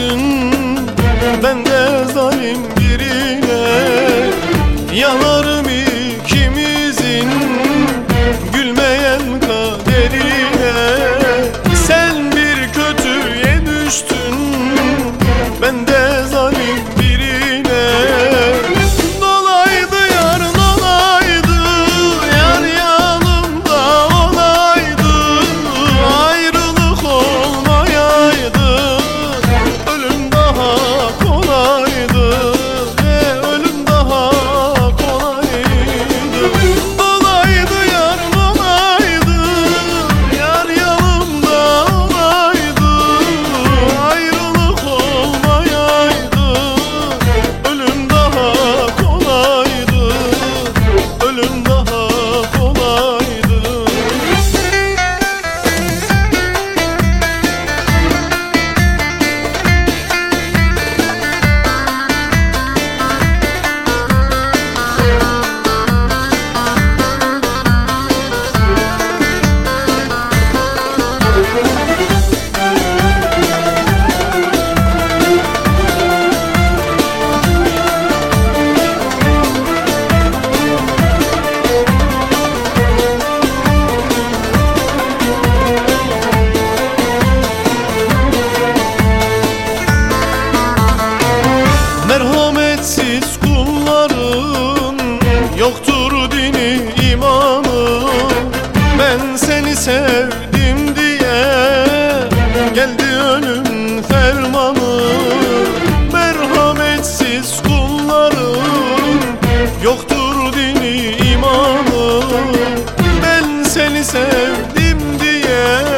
düştün, ben de zalim birine. Yanarım ikimizin gülmeyen kaderine. Sen bir kötüye düştün, ben de zalim birine. Dolaydı yar dolaydı, yar yanımda olaydı, ayrılık olmayaydı, ölüm daha kolaydı, ölüm daha kolaydı. Dolaydı yar dolaydı, yar yanımda olaydı, ayrılık olmayaydı, ölüm daha kolaydı, ölüm daha kolaydı. Merhametsiz kulların yoktur dini imanı. Ben seni sevdim diye geldi ölüm fermanı. Merhametsiz kulların yoktur dini imanı. Ben seni sevdim diye